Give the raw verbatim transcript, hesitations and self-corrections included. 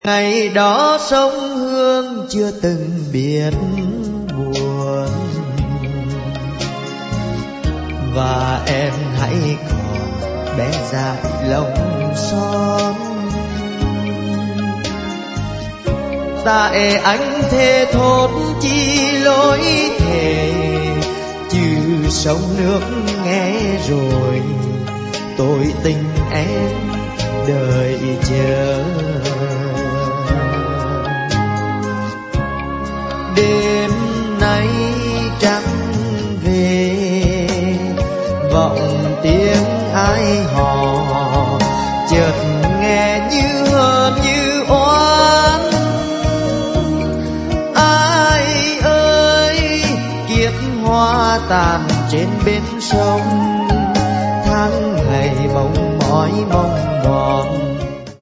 Ngày đó sông Hương chưa từng biết buồn, và em hãy còn bé dại lòng son. Tại anh thề thốt chi lối thề, chứ sông nước nghe rồi tôi tình em đợi chờ. Đêm nay trăng về, vọng tiếng ai hò, chợt nghe như hờn như oán. Ai ơi, kiếp hoa tàn trên bên sông, tháng ngày mong mỏi mong mòn.